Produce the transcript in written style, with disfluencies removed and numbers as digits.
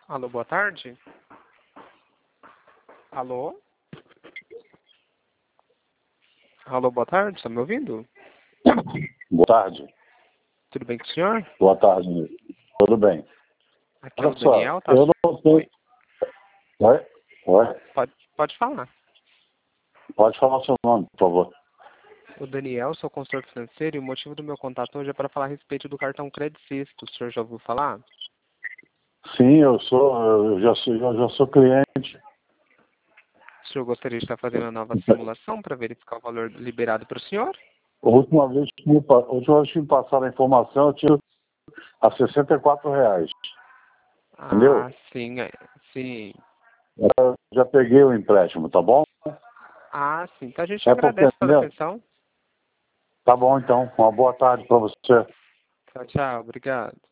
Alô, boa tarde. Alô? Alô, boa tarde, está me ouvindo? Boa tarde. Tudo bem com o senhor? Boa tarde. Tudo bem. Aqui é o Olha só, Daniel, tá? eu não sei. Oi. Oi? Oi? Pode falar. Pode falar o seu nome, por favor. O Daniel, sou consultor financeiro e o motivo do meu contato hoje é para falar a respeito do cartão Credit Sexto. O senhor já ouviu falar? Sim, eu já sou cliente. O senhor gostaria de estar fazendo a nova simulação para verificar o valor liberado para o senhor? A última vez que me passaram a informação, eu tiro a R$ 64. Ah, Entendeu? sim, sim. Eu já peguei o empréstimo, tá bom? Ah, sim. Então a gente É porque, agradece pela entendeu? atenção. Tá bom então. Uma boa tarde para você. Tchau, tchau. Obrigado.